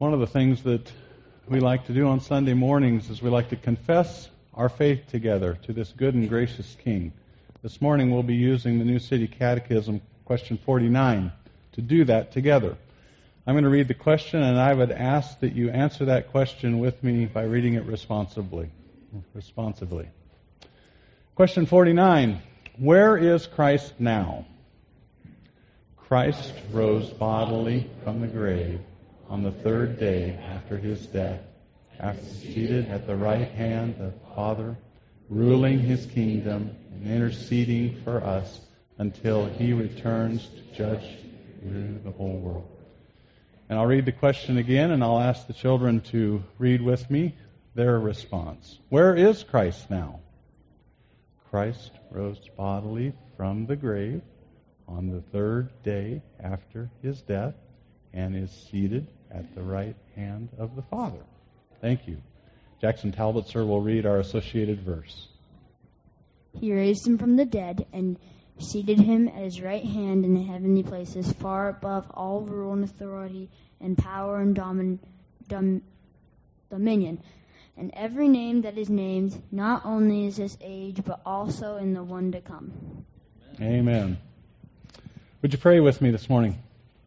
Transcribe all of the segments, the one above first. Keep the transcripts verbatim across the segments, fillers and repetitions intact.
One of the things that we like to do on Sunday mornings is we like to confess our faith together to this good and gracious King. This morning we'll be using the New City Catechism, question forty-nine, to do that together. I'm going to read the question, and I would ask that you answer that question with me by reading it responsibly. Responsively. Question forty-nine. Where is Christ now? Christ rose bodily from the grave on the third day after his death, after seated at the right hand of the Father, ruling his kingdom and interceding for us until he returns to judge the whole world. And I'll read the question again, and I'll ask the children to read with me their response. Where is Christ now? Christ rose bodily from the grave on the third day after his death and is seated at the right hand of the Father. Thank you. Jackson Talbot, sir, will read our associated verse. He raised him from the dead and seated him at his right hand in the heavenly places, far above all rule and authority and power and domin, dom, dominion, and every name that is named, not only in this age, but also in the one to come. Amen. Would you pray with me this morning?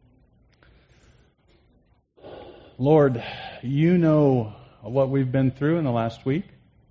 Lord, you know what we've been through in the last week,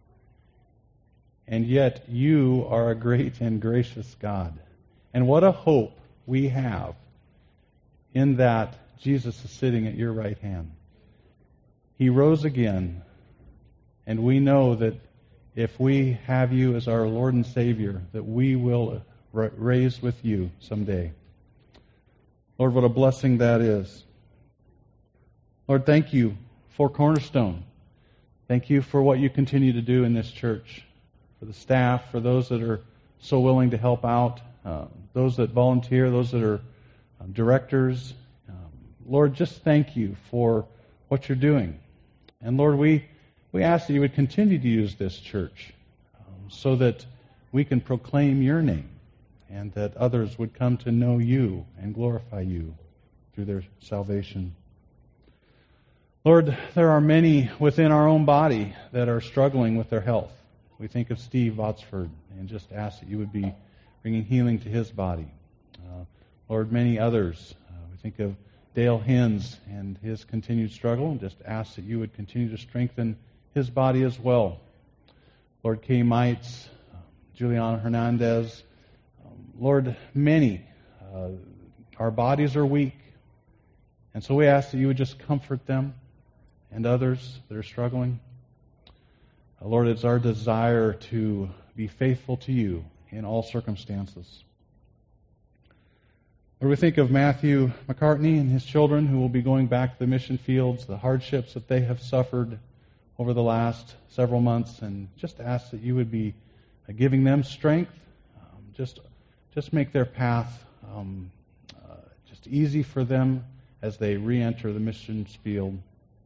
and yet you are a great and gracious God. And what a hope we have in that Jesus is sitting at your right hand. He rose again, and we know that if we have you as our Lord and Savior, that we will raise with you someday. Lord, what a blessing that is. Lord, thank you for Cornerstone. Thank you for what you continue to do in this church, for the staff, for those that are so willing to help out, uh, those that volunteer, those that are um, directors. Um, Lord, just thank you for what you're doing. And Lord, we, we ask that you would continue to use this church um, so that we can proclaim your name and that others would come to know you and glorify you through their salvation. Lord, there are many within our own body that are struggling with their health. We think of Steve Botsford and just ask that you would be bringing healing to his body. Uh, Lord, many others. Uh, we think of Dale Hins and his continued struggle, and just ask that you would continue to strengthen his body as well. Lord, Kay Mites, uh, Juliana Hernandez, um, Lord, many. Uh, our bodies are weak, and so we ask that you would just comfort them and others that are struggling. Uh, Lord, it's our desire to be faithful to you in all circumstances. Lord, we think of Matthew McCartney and his children who will be going back to the mission fields, the hardships that they have suffered over the last several months, and just ask that you would be uh, giving them strength, um, just, just make their path um, uh, just easy for them as they re-enter the missions field.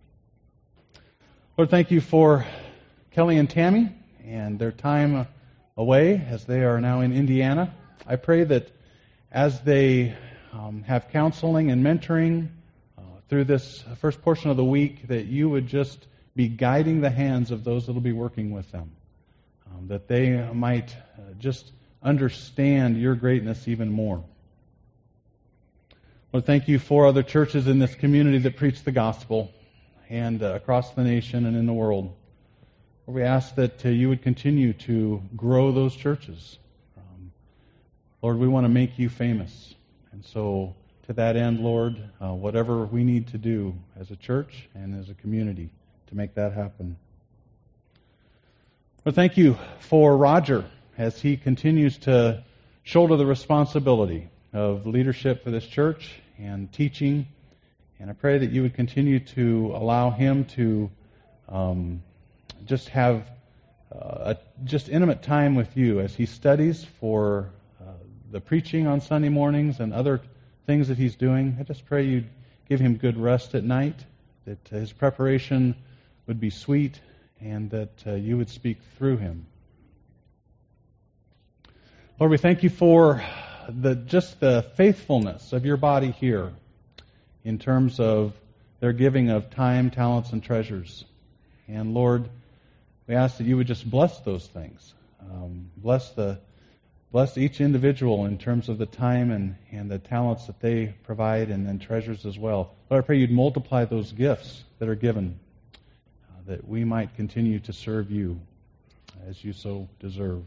Lord, thank you for Kelly and Tammy and their time away as they are now in Indiana. I pray that as they um, have counseling and mentoring uh, through this first portion of the week, that you would just be guiding the hands of those that will be working with them, um, that they might uh, just understand your greatness even more. Lord, thank you for other churches in this community that preach the gospel and uh, across the nation and in the world. Lord, we ask that uh, you would continue to grow those churches. Um, Lord, we want to make you famous. And so to that end, Lord, uh, whatever we need to do as a church and as a community to make that happen. Lord, thank you for Roger as he continues to shoulder the responsibility of leadership for this church and teaching. And I pray that you would continue to allow him to um, just have uh, a just intimate time with you as he studies for uh, the preaching on Sunday mornings and other things that he's doing. I just pray you'd give him good rest at night, that his preparation would be sweet, and that uh, you would speak through him. Lord, we thank you for the just the faithfulness of your body here in terms of their giving of time, talents, and treasures. And Lord, we ask that you would just bless those things. Um, bless the bless each individual in terms of the time and, and the talents that they provide, and then treasures as well. Lord, I pray you'd multiply those gifts that are given, uh, that we might continue to serve you as you so deserve.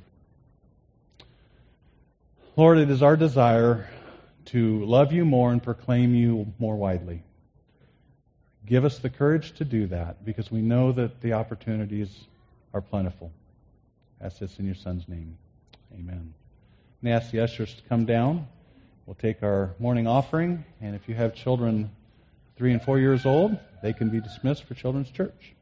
Lord, it is our desire to love you more and proclaim you more widely. Give us the courage to do that, because we know that the opportunities are plentiful. I ask this in your Son's name. Amen. And I ask the ushers to come down. We'll take our morning offering, and if you have children three and four years old, they can be dismissed for Children's Church.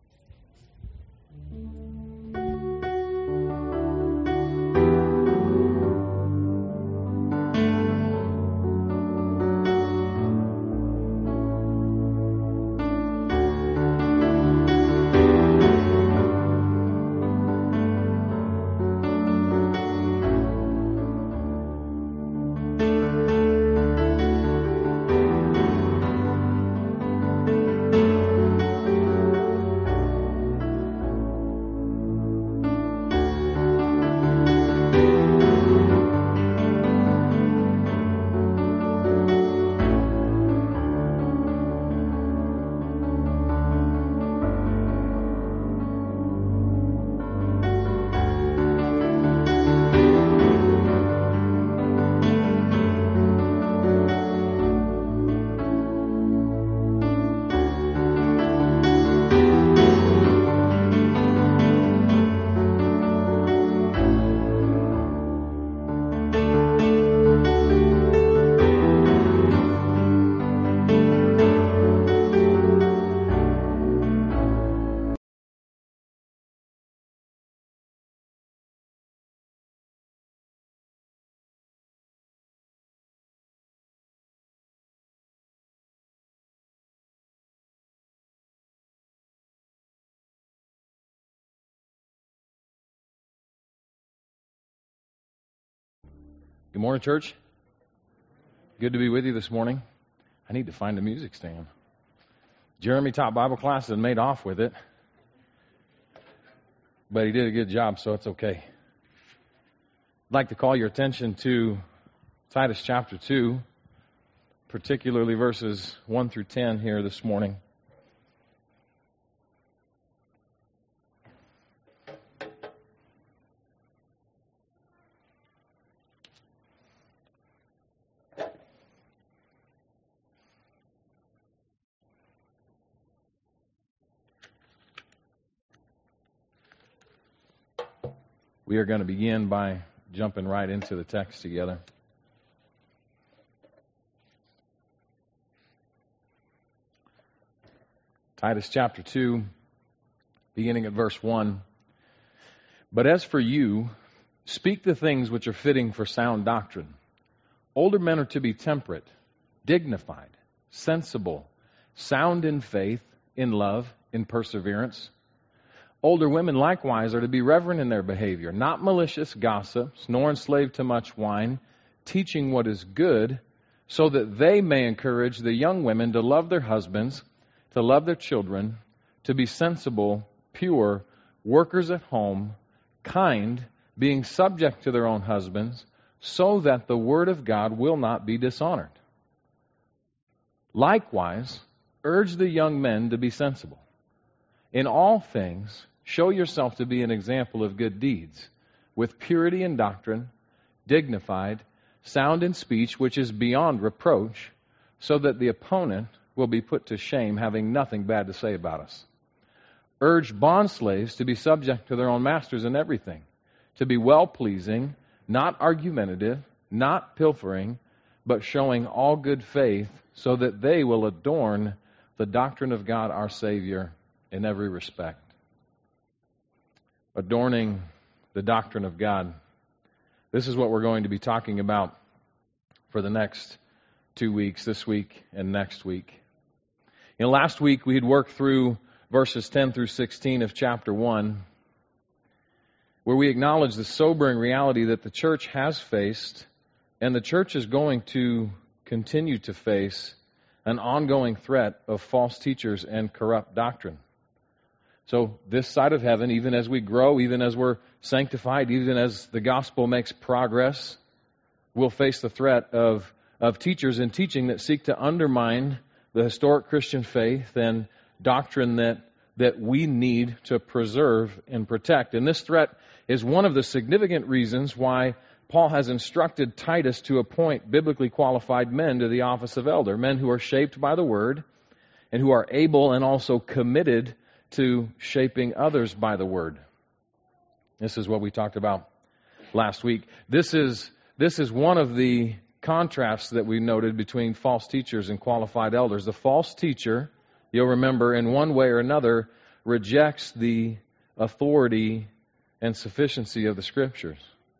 Good morning, church. Good to be with you this morning. I need to find a music stand. Jeremy taught Bible class and made off with it, but he did a good job, so it's okay. I'd like to call your attention to Titus chapter two, particularly verses one through ten here this morning. We are going to begin by jumping right into the text together. Titus chapter two, beginning at verse one. But as for you, speak the things which are fitting for sound doctrine. Older men are to be temperate, dignified, sensible, sound in faith, in love, in perseverance. Older women likewise are to be reverent in their behavior, not malicious gossips, nor enslaved to much wine, teaching what is good, so that they may encourage the young women to love their husbands, to love their children, to be sensible, pure, workers at home, kind, being subject to their own husbands, so that the word of God will not be dishonored. Likewise, urge the young men to be sensible. In all things, show yourself to be an example of good deeds, with purity in doctrine, dignified, sound in speech, which is beyond reproach, so that the opponent will be put to shame, having nothing bad to say about us. Urge bondslaves to be subject to their own masters in everything, to be well-pleasing, not argumentative, not pilfering, but showing all good faith, so that they will adorn the doctrine of God our Savior in every respect. Adorning the doctrine of God. This is what we're going to be talking about for the next two weeks, this week and next week. You know, last week we had worked through verses ten through sixteen of chapter one, where we acknowledge the sobering reality that the church has faced and the church is going to continue to face an ongoing threat of false teachers and corrupt doctrine. So this side of heaven, even as we grow, even as we're sanctified, even as the gospel makes progress, we'll face the threat of, of teachers and teaching that seek to undermine the historic Christian faith and doctrine that, that we need to preserve and protect. And this threat is one of the significant reasons why Paul has instructed Titus to appoint biblically qualified men to the office of elder, men who are shaped by the Word and who are able and also committed to shaping others by the Word. This is what we talked about last week. This is this is one of the contrasts that we noted between false teachers and qualified elders. The false teacher, you'll remember, in one way or another, rejects the authority and sufficiency of the Scriptures.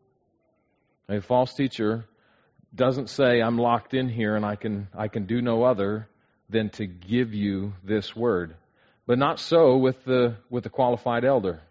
A false teacher doesn't say, I'm locked in here and I can I can do no other than to give you this word. But not so with the with the qualified elder.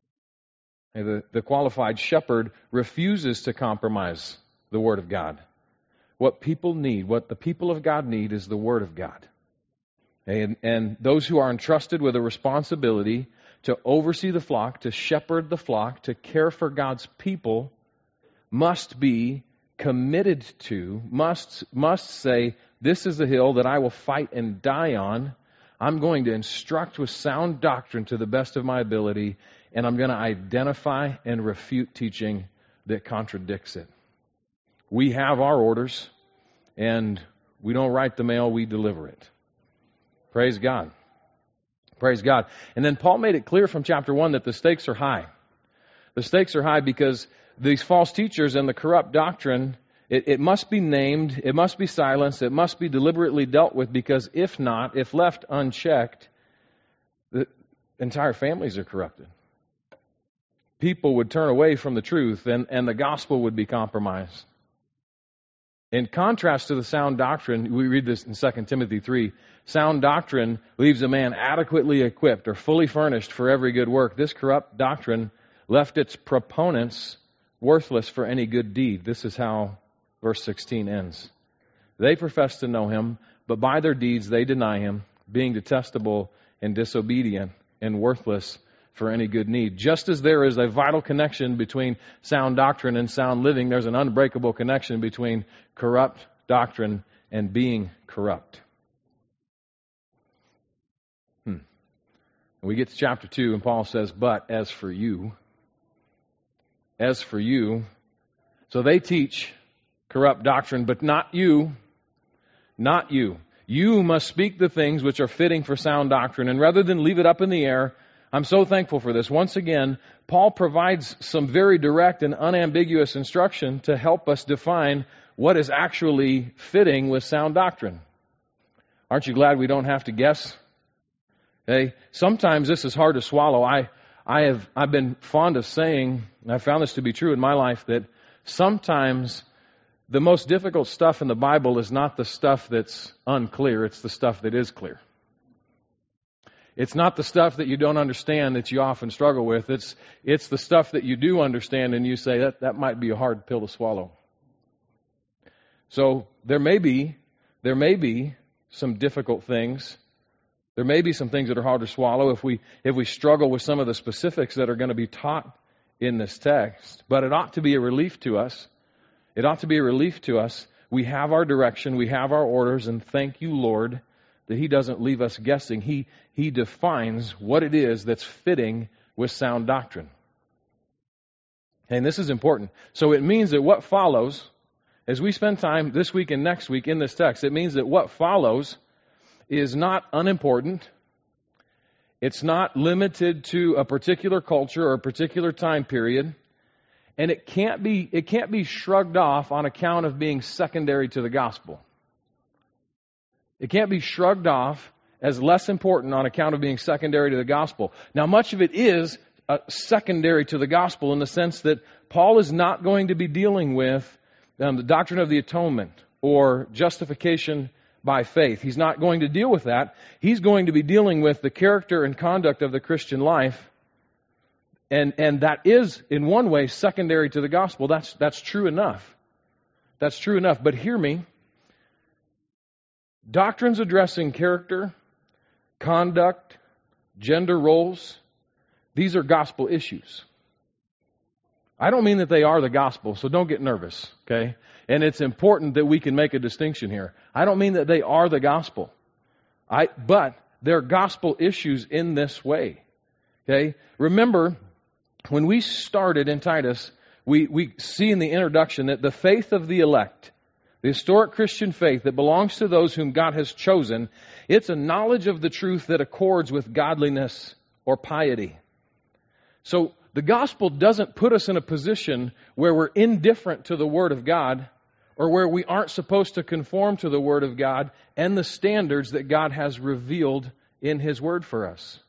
The, the qualified shepherd refuses to compromise the Word of God. What people need, what the people of God need, is the Word of God. And, and those who are entrusted with a responsibility to oversee the flock, to shepherd the flock, to care for God's people, must be committed to, must, must say, this is a hill that I will fight and die on. I'm going to instruct with sound doctrine to the best of my ability, and I'm going to identify and refute teaching that contradicts it. We have our orders, and we don't write the mail, we deliver it. Praise God. Praise God. And then Paul made it clear from chapter one that the stakes are high. The stakes are high because these false teachers and the corrupt doctrine, it, it must be named, it must be silenced, it must be deliberately dealt with, because if not, if left unchecked, the entire families are corrupted. People would turn away from the truth, and, and the gospel would be compromised. In contrast to the sound doctrine, we read this in Second Timothy three, sound doctrine leaves a man adequately equipped or fully furnished for every good work. This corrupt doctrine left its proponents worthless for any good deed. This is how verse sixteen ends. They profess to know him, but by their deeds they deny him, being detestable and disobedient and worthless for any good need. Just as there is a vital connection between sound doctrine and sound living, there's an unbreakable connection between corrupt doctrine and being corrupt. Hmm. We get to chapter two, and Paul says, but as for you, as for you, so they teach corrupt doctrine, but not you, not you. You must speak the things which are fitting for sound doctrine, and rather than leave it up in the air, I'm so thankful for this. Once again, Paul provides some very direct and unambiguous instruction to help us define what is actually fitting with sound doctrine. Aren't you glad we don't have to guess? Hey, sometimes this is hard to swallow. I, I have, I've been fond of saying, and I found this to be true in my life, that sometimes the most difficult stuff in the Bible is not the stuff that's unclear, it's the stuff that is clear. It's not the stuff that you don't understand that you often struggle with. It's it's the stuff that you do understand and you say, that, that might be a hard pill to swallow. So there may be, there may be some difficult things. There may be some things that are hard to swallow if we if we struggle with some of the specifics that are going to be taught in this text. But it ought to be a relief to us. It ought to be a relief to us. We have our direction, we have our orders, and thank you, Lord, that He doesn't leave us guessing. He, he defines what it is that's fitting with sound doctrine. And this is important. So it means that what follows, as we spend time this week and next week in this text, it means that what follows is not unimportant. It's not limited to a particular culture or a particular time period. And it can't be, it can't be shrugged off on account of being secondary to the gospel. It can't be shrugged off as less important on account of being secondary to the gospel. Now, much of it is uh, secondary to the gospel in the sense that Paul is not going to be dealing with um, the doctrine of the atonement or justification by faith. He's not going to deal with that. He's going to be dealing with the character and conduct of the Christian life. And and that is, in one way, secondary to the gospel. That's that's true enough. That's true enough. But hear me. Doctrines addressing character, conduct, gender roles, these are gospel issues. I don't mean that they are the gospel, so don't get nervous, okay? And it's important that we can make a distinction here. I don't mean that they are the gospel. I, but they're gospel issues in this way, okay? Remember, when we started in Titus, we, we see in the introduction that the faith of the elect, the historic Christian faith that belongs to those whom God has chosen, it's a knowledge of the truth that accords with godliness or piety. So the gospel doesn't put us in a position where we're indifferent to the Word of God or where we aren't supposed to conform to the Word of God and the standards that God has revealed in His Word for us.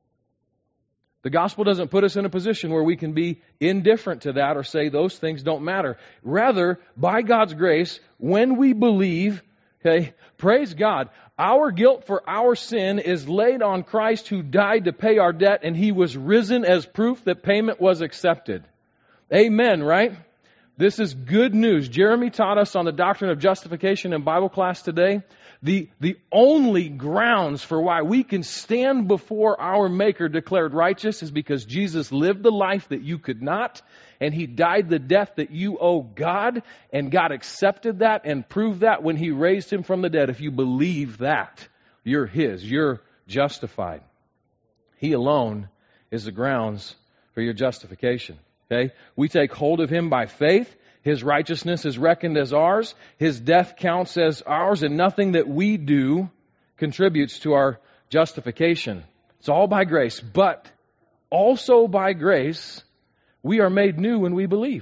The gospel doesn't put us in a position where we can be indifferent to that or say those things don't matter. Rather, by God's grace, when we believe, okay, praise God, our guilt for our sin is laid on Christ who died to pay our debt, and He was risen as proof that payment was accepted. Amen, right? This is good news. Jeremy taught us on the doctrine of justification in Bible class today. The, the only grounds for why we can stand before our Maker declared righteous is because Jesus lived the life that you could not, and He died the death that you owe God, and God accepted that and proved that when He raised Him from the dead. If you believe that, you're His. You're justified. He alone is the grounds for your justification. Okay? We take hold of Him by faith. His righteousness is reckoned as ours. His death counts as ours, and nothing that we do contributes to our justification. It's all by grace. But also by grace, we are made new when we believe.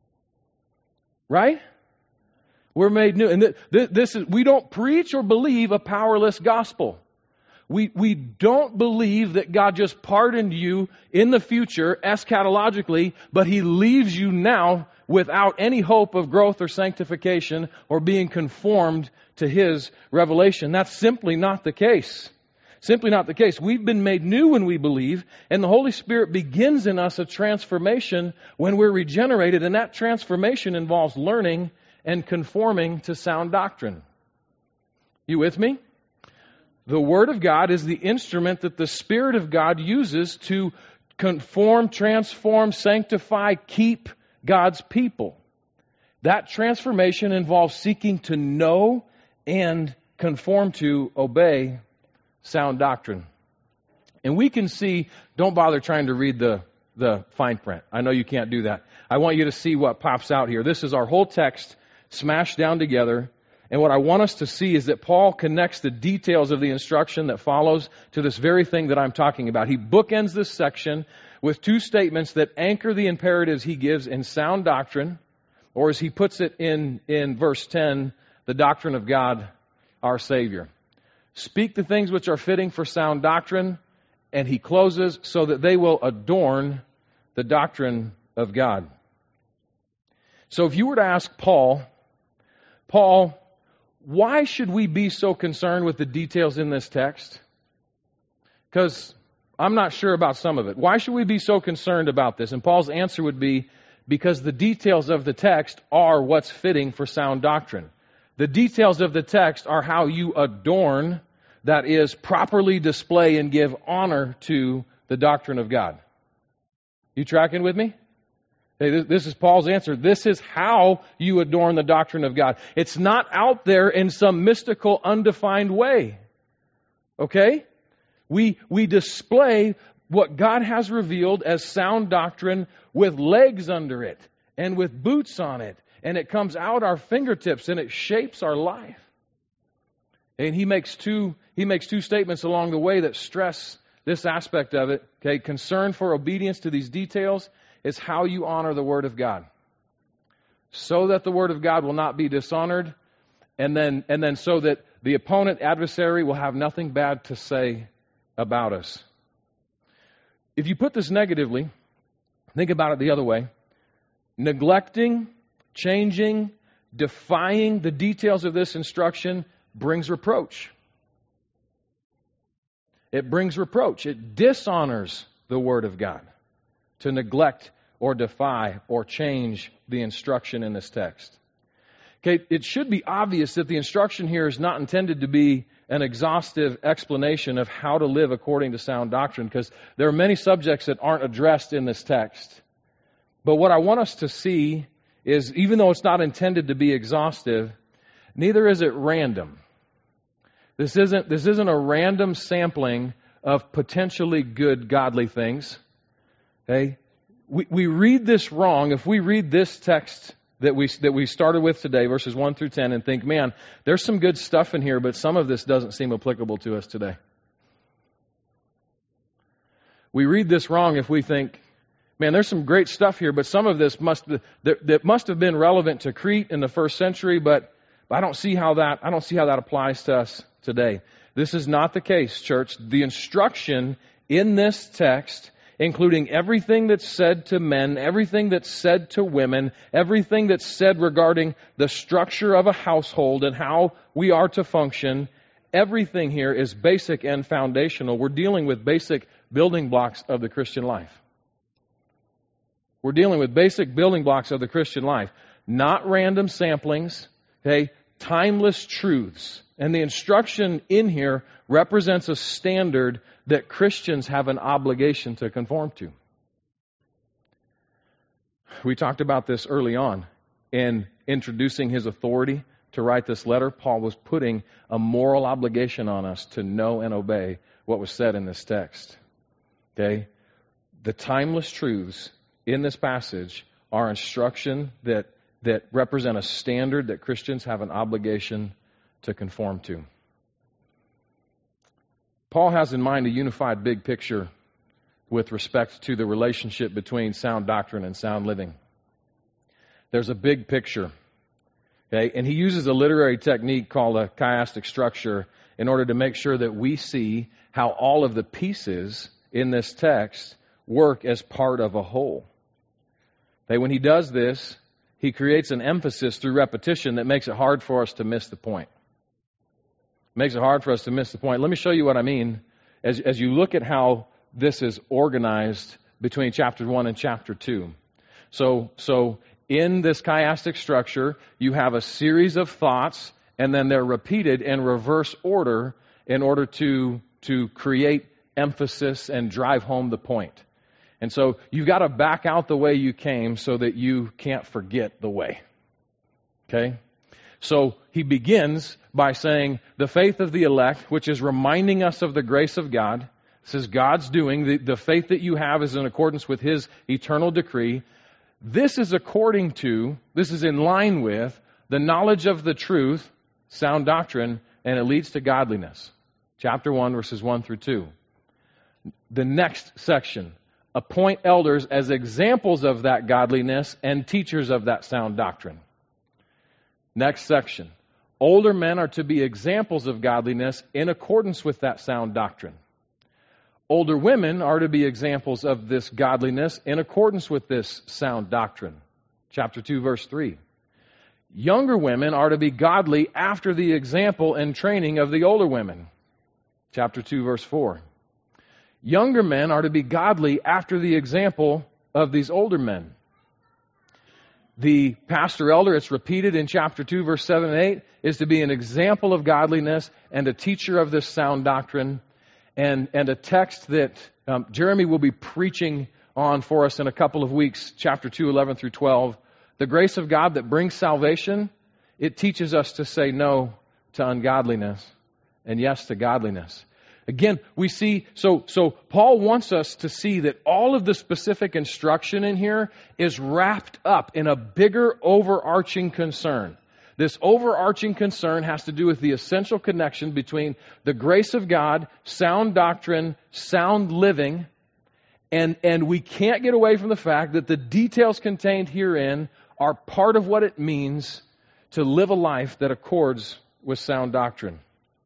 Right? We're made new. And th- th- this is, we don't preach or believe a powerless gospel. We, we don't believe that God just pardoned you in the future, eschatologically, but He leaves you now without any hope of growth or sanctification or being conformed to His revelation. That's simply not the case. Simply not the case. We've been made new when we believe, and the Holy Spirit begins in us a transformation when we're regenerated, and that transformation involves learning and conforming to sound doctrine. You with me? The Word of God is the instrument that the Spirit of God uses to conform, transform, sanctify, keep God's people. That transformation involves seeking to know and conform to, obey sound doctrine. And we can see, don't bother trying to read the, the fine print. I know you can't do that. I want you to see what pops out here. This is our whole text smashed down together. And what I want us to see is that Paul connects the details of the instruction that follows to this very thing that I'm talking about. He bookends this section with two statements that anchor the imperatives he gives in sound doctrine, or as he puts it in, in verse ten, the doctrine of God, our Savior. Speak the things which are fitting for sound doctrine, and he closes, so that they will adorn the doctrine of God. So if you were to ask Paul, Paul, why should we be so concerned with the details in this text? Because I'm not sure about some of it. Why should we be so concerned about this? And Paul's answer would be, because the details of the text are what's fitting for sound doctrine. The details of the text are how you adorn, that is, properly display and give honor to the doctrine of God. You tracking with me? Hey, this is Paul's answer. This is how you adorn the doctrine of God. It's not out there in some mystical, undefined way. Okay? We, we display what God has revealed as sound doctrine with legs under it and with boots on it. And it comes out our fingertips and it shapes our life. And he makes two, he makes two statements along the way that stress this aspect of it. Okay? Concern for obedience to these details is how you honor the Word of God, so that the Word of God will not be dishonored, and then and then so that the opponent, adversary, will have nothing bad to say about us. If you put this negatively, think about it the other way. Neglecting, changing, defying the details of this instruction brings reproach. It brings reproach. It dishonors the Word of God to neglect or defy or change the instruction in this text. Okay, it should be obvious that the instruction here is not intended to be an exhaustive explanation of how to live according to sound doctrine, because there are many subjects that aren't addressed in this text. But what I want us to see is, even though it's not intended to be exhaustive, neither is it random. This isn't, this isn't a random sampling of potentially good, godly things. Okay? We, we read this wrong if we read this text that we, that we started with today, verses one through ten, and think, man, there's some good stuff in here, but some of this doesn't seem applicable to us today. We read this wrong if we think, man, there's some great stuff here, but some of this must that, that must have been relevant to Crete in the first century, but, but I don't see how that I don't see how that applies to us today. This is not the case, church. The instruction in this text, including everything that's said to men, everything that's said to women, everything that's said regarding the structure of a household and how we are to function, everything here is basic and foundational. We're dealing with basic building blocks of the Christian life. We're dealing with basic building blocks of the Christian life, not random samplings, okay, timeless truths. And the instruction in here represents a standard that Christians have an obligation to conform to. We talked about this early on in introducing his authority to write this letter. Paul was putting a moral obligation on us to know and obey what was said in this text. Okay? The timeless truths in this passage are instruction that, that represent a standard that Christians have an obligation to conform to. Paul has in mind a unified big picture with respect to the relationship between sound doctrine and sound living. There's a big picture, okay? And he uses a literary technique called a chiastic structure in order to make sure that we see how all of the pieces in this text work as part of a whole. Okay, when he does this, he creates an emphasis through repetition that makes it hard for us to miss the point. Makes it hard for us to miss the point. Let me show you what I mean as, as you look at how this is organized between chapter one and chapter two. So, so in this chiastic structure, you have a series of thoughts, and then they're repeated in reverse order in order to, to create emphasis and drive home the point. And so you've got to back out the way you came so that you can't forget the way. Okay? So he begins by saying the faith of the elect, which is reminding us of the grace of God. This is God's doing. The, the faith that you have is in accordance with His eternal decree. This is according to, this is in line with the knowledge of the truth, sound doctrine, and it leads to godliness. Chapter one, verses one through two. The next section, appoint elders as examples of that godliness and teachers of that sound doctrine. Next section, older men are to be examples of godliness in accordance with that sound doctrine. Older women are to be examples of this godliness in accordance with this sound doctrine. Chapter two, verse three. Younger women are to be godly after the example and training of the older women. Chapter two, verse four. Younger men are to be godly after the example of these older men. The pastor elder, it's repeated in chapter two, verse seven and eight, is to be an example of godliness and a teacher of this sound doctrine. And, and a text that um, Jeremy will be preaching on for us in a couple of weeks, chapter two, eleven through twelve. The grace of God that brings salvation, it teaches us to say no to ungodliness and yes to godliness. Again, we see, so, so Paul wants us to see that all of the specific instruction in here is wrapped up in a bigger overarching concern. This overarching concern has to do with the essential connection between the grace of God, sound doctrine, sound living, and, and we can't get away from the fact that the details contained herein are part of what it means to live a life that accords with sound doctrine.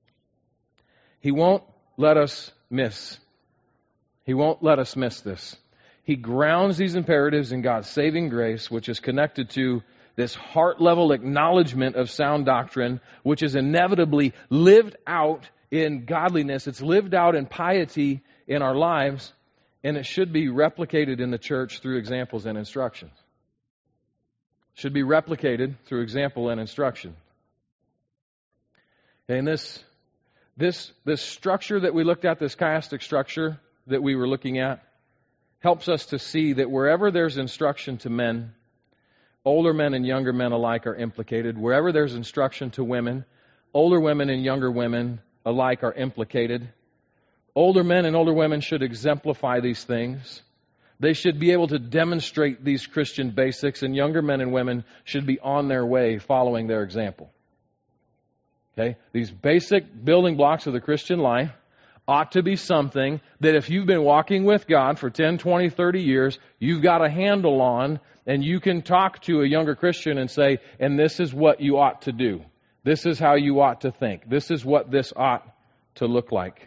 He won't let us miss. He won't let us miss this. He grounds these imperatives in God's saving grace, which is connected to this heart-level acknowledgement of sound doctrine, which is inevitably lived out in godliness. It's lived out in piety in our lives, and it should be replicated in the church through examples and instructions. should be replicated through example and instruction. Okay, and this, this, this structure that we looked at, this chiastic structure that we were looking at, helps us to see that wherever there's instruction to men, older men and younger men alike are implicated. Wherever there's instruction to women, older women and younger women alike are implicated. Older men and older women should exemplify these things. They should be able to demonstrate these Christian basics, and younger men and women should be on their way following their example. Okay? These basic building blocks of the Christian life ought to be something that if you've been walking with God for ten, twenty, thirty years, you've got a handle on, and you can talk to a younger Christian and say, and this is what you ought to do. This is how you ought to think. This is what this ought to look like.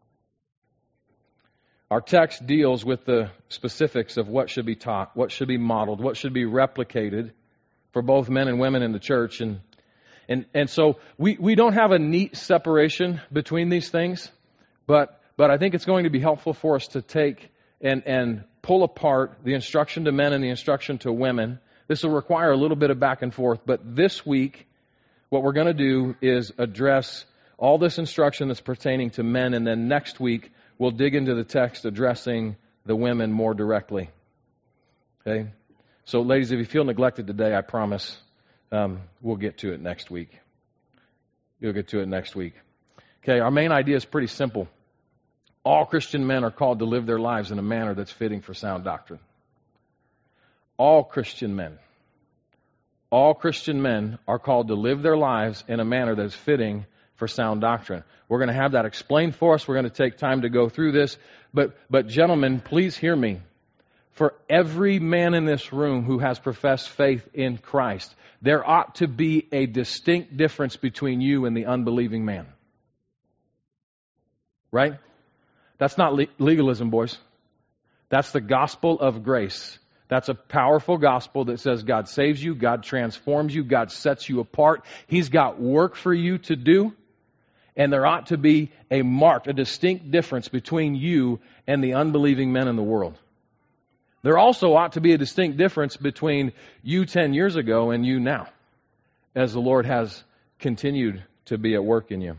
Our text deals with the specifics of what should be taught, what should be modeled, what should be replicated for both men and women in the church. And and and so we, we don't have a neat separation between these things. But but I think it's going to be helpful for us to take and, and pull apart the instruction to men and the instruction to women. This will require a little bit of back and forth. But this week, what we're going to do is address all this instruction that's pertaining to men. And then next week, we'll dig into the text addressing the women more directly. Okay? So ladies, if you feel neglected today, I promise um, we'll get to it next week. You'll get to it next week. Okay, our main idea is pretty simple. All Christian men are called to live their lives in a manner that's fitting for sound doctrine. All Christian men. All Christian men are called to live their lives in a manner that's fitting for sound doctrine. We're going to have that explained for us. We're going to take time to go through this. But, but gentlemen, please hear me. For every man in this room who has professed faith in Christ, there ought to be a distinct difference between you and the unbelieving man. Right? That's not le- legalism, boys. That's the gospel of grace. That's a powerful gospel that says God saves you, God transforms you, God sets you apart. He's got work for you to do. And there ought to be a marked, a distinct difference between you and the unbelieving men in the world. There also ought to be a distinct difference between you ten years ago and you now, as the Lord has continued to be at work in you.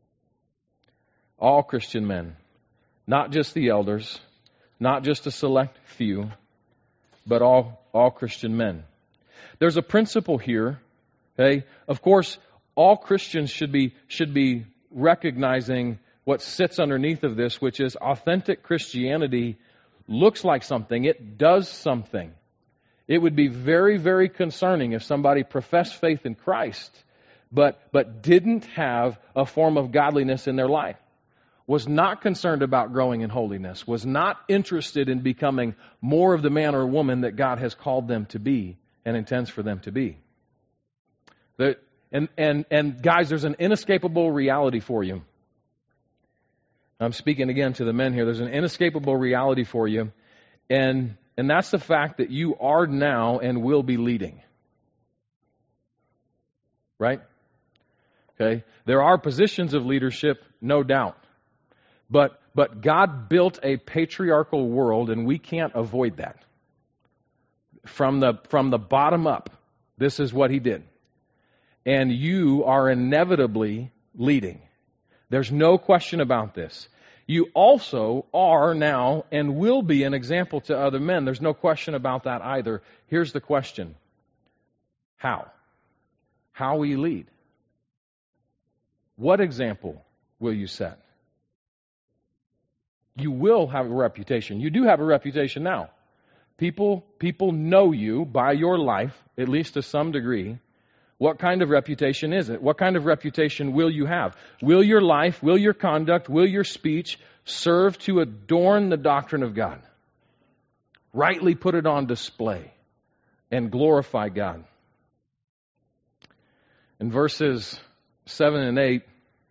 All Christian men, not just the elders, not just a select few, but all, all Christian men. There's a principle here, okay? Of course, all Christians should be, should be recognizing what sits underneath of this, which is authentic Christianity looks like something. It does something. It would be very, very concerning if somebody professed faith in Christ, but, but didn't have a form of godliness in their life. Was not concerned about growing in holiness, was not interested in becoming more of the man or woman that God has called them to be and intends for them to be. The, and, and, and guys, there's an inescapable reality for you. I'm speaking again to the men here. There's an inescapable reality for you, and, and that's the fact that you are now and will be leading. Right? Okay? There are positions of leadership, no doubt. But but God built a patriarchal world, and we can't avoid that. From the from the bottom up, this is what He did. And you are inevitably leading. There's no question about this. You also are now and will be an example to other men. There's no question about that either. Here's the question. How? How will you lead? What example will you set? You will have a reputation. You do have a reputation now. People, people know you by your life, at least to some degree. What kind of reputation is it? What kind of reputation will you have? Will your life, will your conduct, will your speech serve to adorn the doctrine of God? Rightly put it on display and glorify God. In verses seven and eight,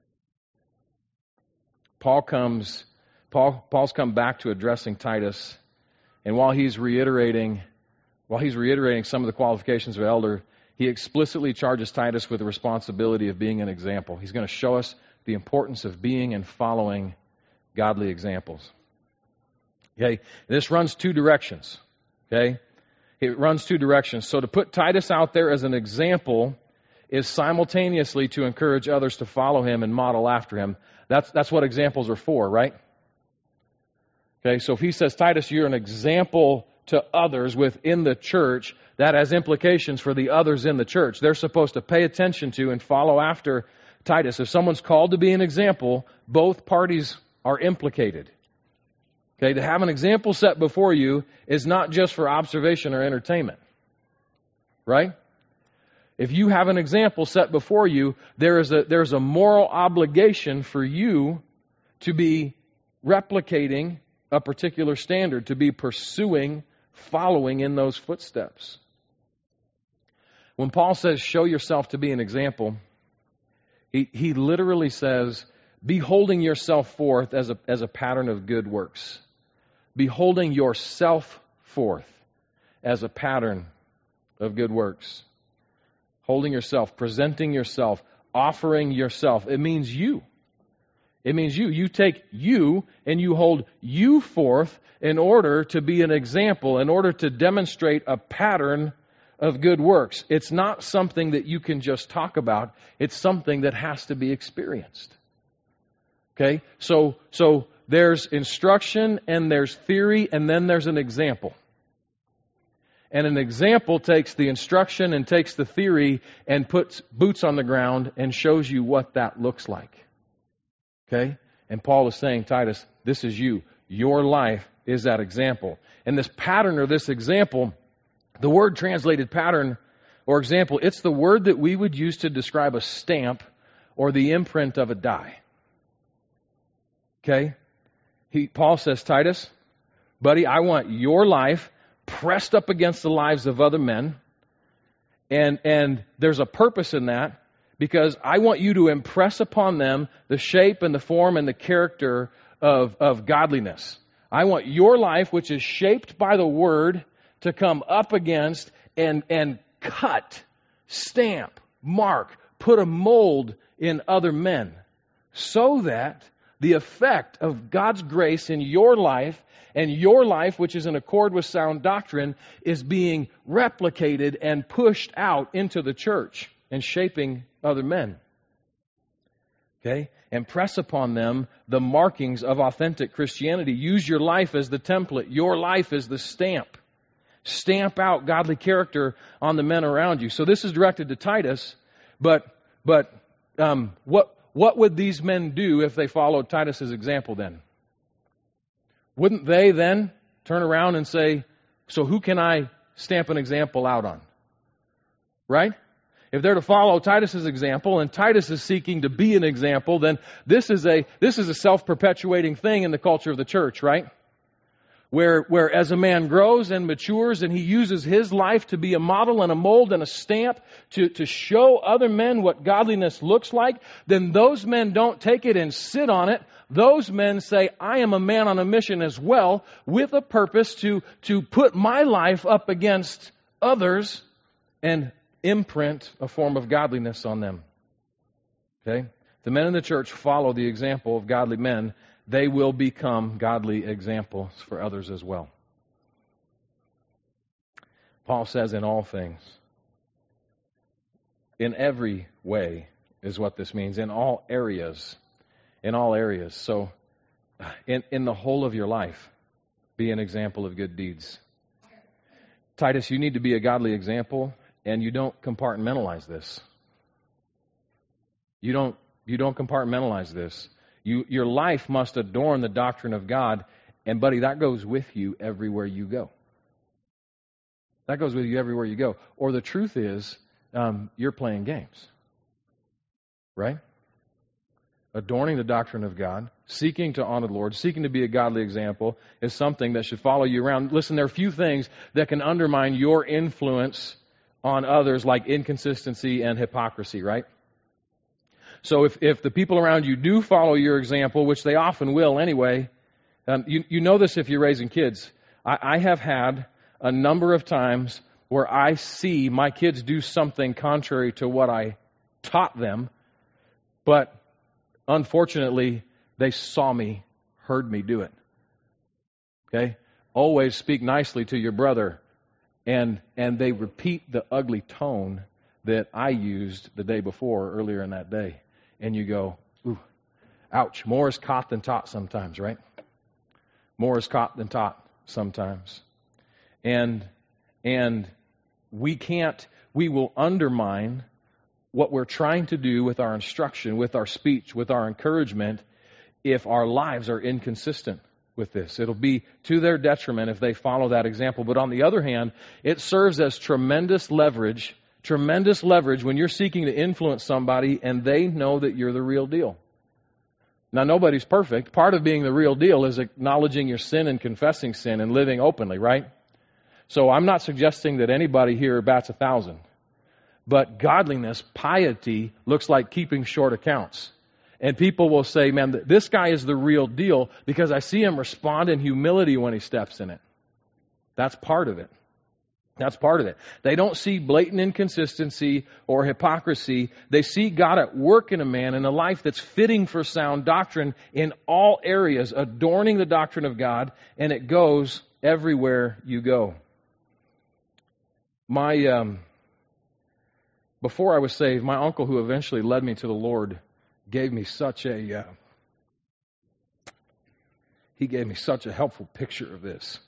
Paul comes... Paul, Paul's come back to addressing Titus, and while he's reiterating, while he's reiterating some of the qualifications of elder, he explicitly charges Titus with the responsibility of being an example. He's going to show us the importance of being and following godly examples. Okay, this runs two directions. Okay, It runs two directions. So to put Titus out there as an example is simultaneously to encourage others to follow him and model after him. That's, that's what examples are for, right? Okay, so if he says, Titus, you're an example to others within the church, that has implications for the others in the church. They're supposed to pay attention to and follow after Titus. If someone's called to be an example, both parties are implicated. Okay, to have an example set before you is not just for observation or entertainment. Right? If you have an example set before you, there is a there's a moral obligation for you to be replicating a particular standard, to be pursuing, following in those footsteps. When Paul says, show yourself to be an example, he, he literally says, be holding yourself forth as a, as a pattern of good works. Be holding yourself forth as a pattern of good works. Holding yourself, presenting yourself, offering yourself. It means you. It means you. You take you and you hold you forth in order to be an example, in order to demonstrate a pattern of good works. It's not something that you can just talk about. It's something that has to be experienced. Okay? So, so there's instruction and there's theory and then there's an example. And an example takes the instruction and takes the theory and puts boots on the ground and shows you what that looks like. Okay? And Paul is saying, Titus, this is you. Your life is that example. And this pattern or this example, the word translated pattern or example, it's the word that we would use to describe a stamp or the imprint of a die. Okay? He, Paul says, Titus, buddy, I want your life pressed up against the lives of other men. And, and there's a purpose in that because I want you to impress upon them the shape and the form and the character of, of godliness. I want your life, which is shaped by the Word, to come up against and, and cut, stamp, mark, put a mold in other men so that the effect of God's grace in your life and your life, which is in accord with sound doctrine, is being replicated and pushed out into the church and shaping other men. Okay? And press upon them the markings of authentic Christianity. Use your life as the template. Your life is the stamp. Stamp out godly character on the men around you. So this is directed to Titus, but but um, what what would these men do if they followed Titus's example then? Wouldn't they then turn around and say, so who can I stamp an example out on? Right? If they're to follow Titus's example and Titus is seeking to be an example, then this is a this is a self-perpetuating thing in the culture of the church, right? Where, where as a man grows and matures and he uses his life to be a model and a mold and a stamp to, to show other men what godliness looks like, then those men don't take it and sit on it. Those men say, I am a man on a mission as well, with a purpose to, to put my life up against others and imprint a form of godliness on them. Okay? The men in the church follow the example of godly men. They will become godly examples for others as well. Paul says in all things. In every way is what this means. In all areas. In all areas. So, in, in the whole of your life, be an example of good deeds. Titus, you need to be a godly example, and you don't compartmentalize this. You don't, you don't compartmentalize this. You, your life must adorn the doctrine of God, and buddy, that goes with you everywhere you go. That goes with you everywhere you go. Or the truth is, um, you're playing games. Right? Adorning the doctrine of God, seeking to honor the Lord, seeking to be a godly example is something that should follow you around. Listen, there are few things that can undermine your influence on others like inconsistency and hypocrisy, right? So if, if the people around you do follow your example, which they often will anyway, um, you, you know this if you're raising kids. I, I have had a number of times where I see my kids do something contrary to what I taught them, but unfortunately, they saw me, heard me do it. Okay? Always speak nicely to your brother And and they repeat the ugly tone that I used the day before, earlier in that day. And you go, ooh, ouch. More is caught than taught sometimes, right? More is caught than taught sometimes. And and we can't, we will undermine what we're trying to do with our instruction, with our speech, with our encouragement, if our lives are inconsistent with this. It'll be to their detriment if they follow that example. But on the other hand, it serves as tremendous leverage, tremendous leverage when you're seeking to influence somebody and they know that you're the real deal. Now, nobody's perfect. Part of being the real deal is acknowledging your sin and confessing sin and living openly, right? So I'm not suggesting that anybody here bats a thousand. But godliness, piety, looks like keeping short accounts. And people will say, man, this guy is the real deal because I see him respond in humility when he steps in it. That's part of it. That's part of it. They don't see blatant inconsistency or hypocrisy. They see God at work in a man in a life that's fitting for sound doctrine in all areas, adorning the doctrine of God, and it goes everywhere you go. My, um, before I was saved, my uncle who eventually led me to the Lord gave me such a, uh, he gave me such a helpful picture of this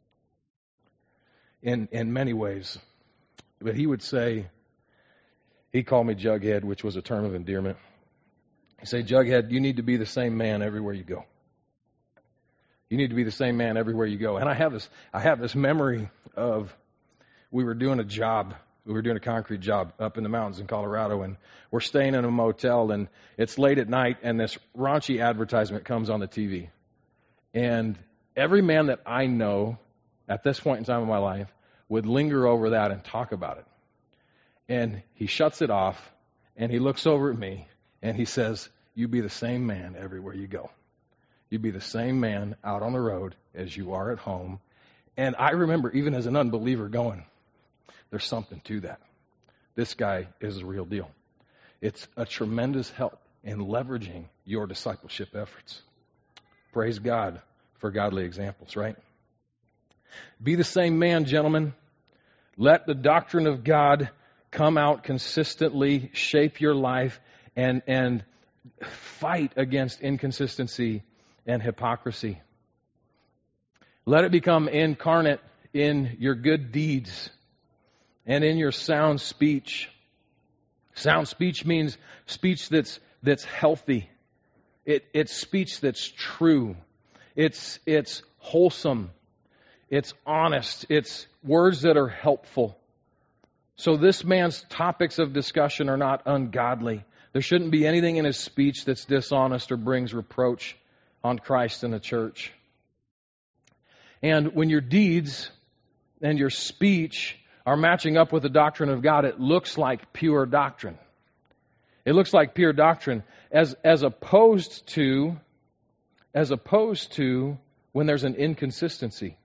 in, in many ways. But he would say, he called me Jughead, which was a term of endearment. He'd say, Jughead, you need to be the same man everywhere you go. You need to be the same man everywhere you go. And I have this, I have this memory of, we were doing a job. We were doing a concrete job up in the mountains in Colorado, and we're staying in a motel, and it's late at night, and this raunchy advertisement comes on the T V. And every man that I know at this point in time of my life would linger over that and talk about it. And he shuts it off, and he looks over at me, and he says, you be the same man everywhere you go. You be the same man out on the road as you are at home. And I remember, even as an unbeliever, going, there's something to that. This guy is the real deal. It's a tremendous help in leveraging your discipleship efforts. Praise God for godly examples, right? Be the same man, gentlemen. Let the doctrine of God come out consistently, shape your life, and, and fight against inconsistency and hypocrisy. Let it become incarnate in your good deeds and in your sound speech. Sound speech means speech that's that's healthy. It, it's speech that's true. It's it's wholesome. It's honest. It's words that are helpful. So this man's topics of discussion are not ungodly. There shouldn't be anything in his speech that's dishonest or brings reproach on Christ and the church. And when your deeds and your speech are matching up with the doctrine of God, it looks like pure doctrine. It looks like pure doctrine as, as opposed to, as opposed to when there's an inconsistency.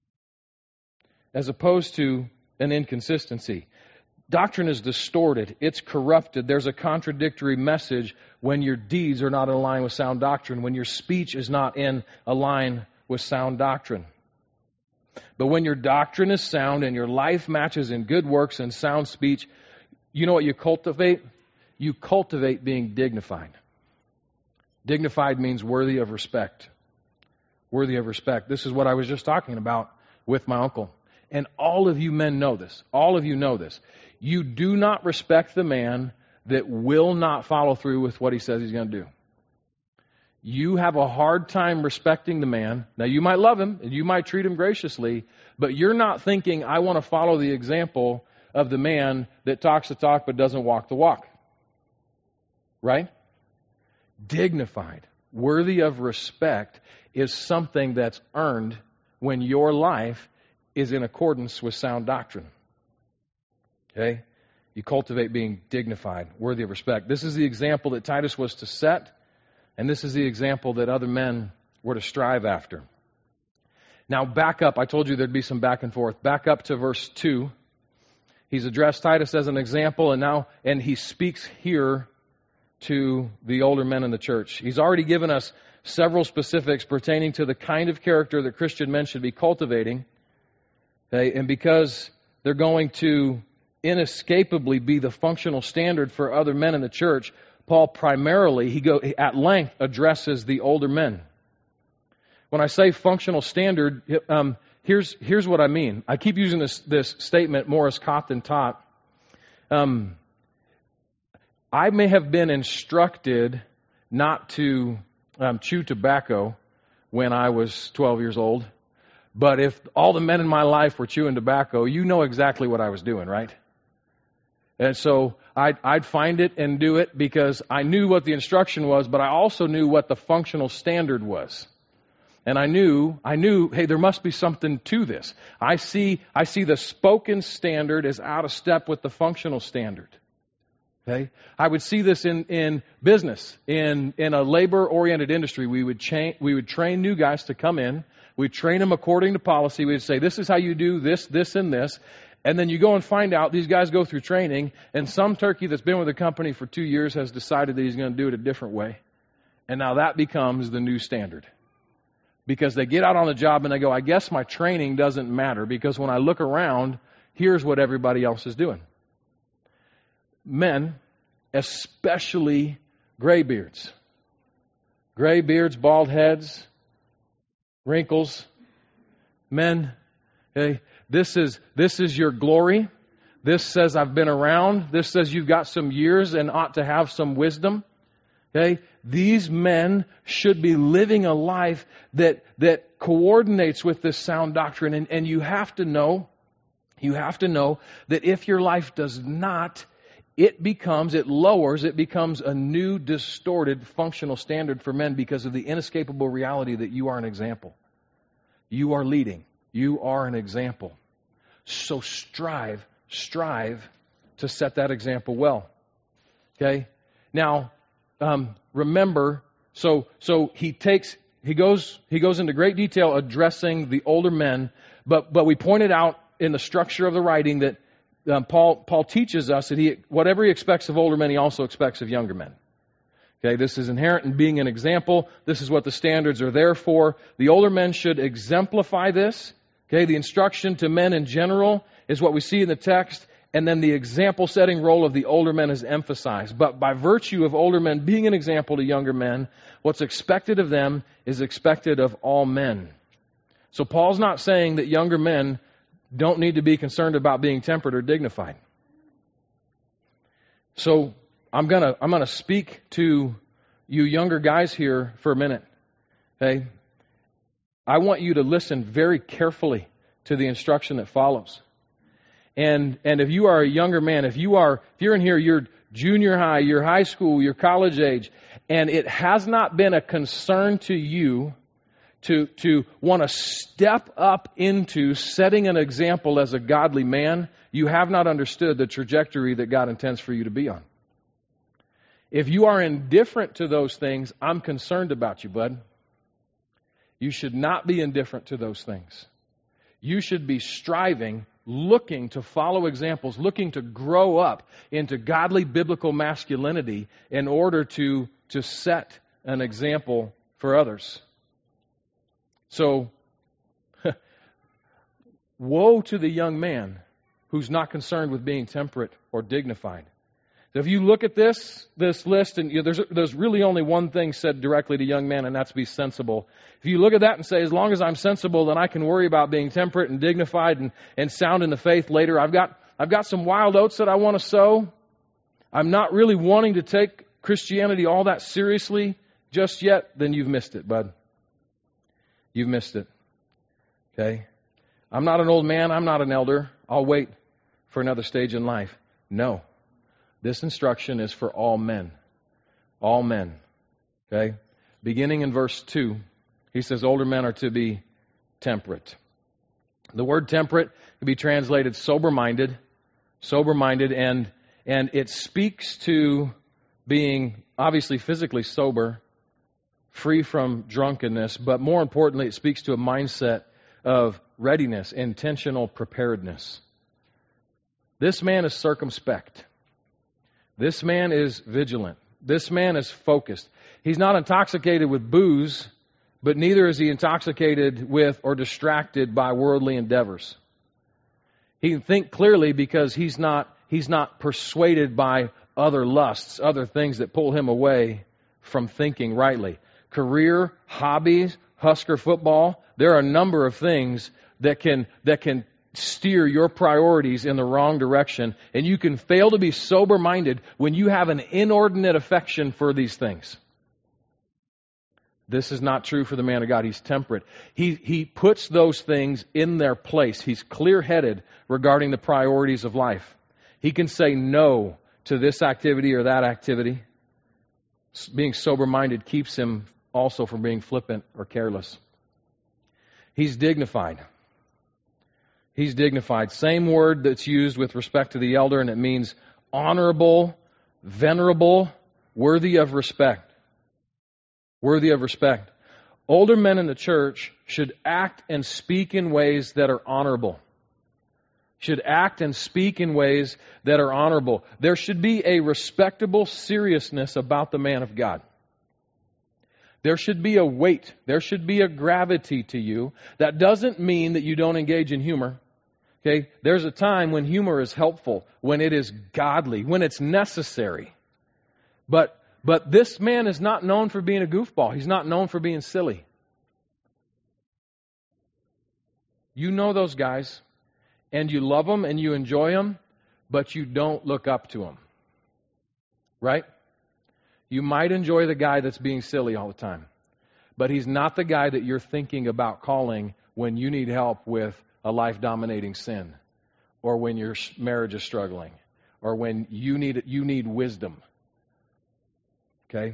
As opposed to an inconsistency. Doctrine is distorted. It's corrupted. There's a contradictory message when your deeds are not in line with sound doctrine, when your speech is not in a line with sound doctrine. But when your doctrine is sound and your life matches in good works and sound speech, you know what you cultivate? You cultivate being dignified. Dignified means worthy of respect. Worthy of respect. This is what I was just talking about with my uncle. And all of you men know this. All of you know this. You do not respect the man that will not follow through with what he says he's going to do. You have a hard time respecting the man. Now, you might love him, and you might treat him graciously, but you're not thinking, I want to follow the example of the man that talks the talk but doesn't walk the walk. Right? Dignified, worthy of respect is something that's earned when your life is in accordance with sound doctrine. Okay? You cultivate being dignified, worthy of respect. This is the example that Titus was to set. And this is the example that other men were to strive after. Now back up. I told you there'd be some back and forth. Back up to verse two. He's addressed Titus as an example, and now and he speaks here to the older men in the church. He's already given us several specifics pertaining to the kind of character that Christian men should be cultivating. Okay? And because they're going to inescapably be the functional standard for other men in the church, Paul primarily, he go at length addresses the older men. When I say functional standard, um, here's here's what I mean. I keep using this this statement, Morris Cotton taught. Um, I may have been instructed not to um, chew tobacco when I was twelve years old, but if all the men in my life were chewing tobacco, you know exactly what I was doing, right? And so I'd, I'd find it and do it because I knew what the instruction was, but I also knew what the functional standard was. And I knew, I knew, hey, there must be something to this. I see, I see the spoken standard as out of step with the functional standard. Okay? I would see this in, in business, in, in a labor-oriented industry. We would cha- we would train new guys to come in. We'd train them according to policy. We'd say, this is how you do this, this, and this. And then you go and find out, these guys go through training, and some turkey that's been with the company for two years has decided that he's going to do it a different way. And now that becomes the new standard. Because they get out on the job and they go, I guess my training doesn't matter, because when I look around, here's what everybody else is doing. Men, especially graybeards. Graybeards, bald heads, wrinkles. Men, okay, this is this is your glory. This says I've been around. This says you've got some years and ought to have some wisdom. Okay? These men should be living a life that that coordinates with this sound doctrine. And, and you have to know, you have to know that if your life does not, it becomes, it lowers, it becomes a new, distorted, functional standard for men because of the inescapable reality that you are an example. You are leading. You are an example. So strive, strive to set that example well. Okay? Now, um, remember, so so he takes, he goes, he goes into great detail addressing the older men, but but we pointed out in the structure of the writing that um, Paul Paul teaches us that he whatever he expects of older men, he also expects of younger men. Okay, this is inherent in being an example. This is what the standards are there for. The older men should exemplify this. Okay, the instruction to men in general is what we see in the text, and then the example-setting role of the older men is emphasized. But by virtue of older men being an example to younger men, what's expected of them is expected of all men. So Paul's not saying that younger men don't need to be concerned about being temperate or dignified. So I'm gonna I'm gonna speak to you younger guys here for a minute. Okay? I want you to listen very carefully to the instruction that follows. And and if you are a younger man, if you are if you're in here, you're junior high, you're high school, you're college age, and it has not been a concern to you to to want to step up into setting an example as a godly man, you have not understood the trajectory that God intends for you to be on. If you are indifferent to those things, I'm concerned about you, bud. You should not be indifferent to those things. You should be striving, looking to follow examples, looking to grow up into godly biblical masculinity in order to, to set an example for others. So, woe to the young man who's not concerned with being temperate or dignified. So if you look at this this list, and you know, there's there's really only one thing said directly to young men, and that's be sensible. If you look at that and say, as long as I'm sensible, then I can worry about being temperate and dignified and, and sound in the faith later. I've got I've got some wild oats that I want to sow. I'm not really wanting to take Christianity all that seriously just yet. Then you've missed it, bud. You've missed it. Okay? I'm not an old man. I'm not an elder. I'll wait for another stage in life. No. This instruction is for all men. All men. Okay? Beginning in verse two, he says older men are to be temperate. The word temperate can be translated sober-minded. Sober-minded, and, and it speaks to being obviously physically sober, free from drunkenness, but more importantly, it speaks to a mindset of readiness, intentional preparedness. This man is circumspect. This man is vigilant. This man is focused. He's not intoxicated with booze, but neither is he intoxicated with or distracted by worldly endeavors. He can think clearly because he's not, he's not persuaded by other lusts, other things that pull him away from thinking rightly. Career, hobbies, Husker football, there are a number of things that can, that can steer your priorities in the wrong direction. And you can fail to be sober-minded when you have an inordinate affection for these things. This is not true for the man of God. He's temperate. He, he puts those things in their place. He's clear-headed regarding the priorities of life. He can say no to this activity or that activity. Being sober-minded keeps him also from being flippant or careless. He's dignified. He's dignified. Same word that's used with respect to the elder, and it means honorable, venerable, worthy of respect. Worthy of respect. Older men in the church should act and speak in ways that are honorable. Should act and speak in ways that are honorable. There should be a respectable seriousness about the man of God. There should be a weight. There should be a gravity to you. That doesn't mean that you don't engage in humor. Okay? There's a time when humor is helpful, when it is godly, when it's necessary. But but this man is not known for being a goofball. He's not known for being silly. You know those guys, and you love them and you enjoy them, but you don't look up to them. Right? You might enjoy the guy that's being silly all the time, but he's not the guy that you're thinking about calling when you need help with a life-dominating sin, or when your marriage is struggling, or when you need you need wisdom. Okay?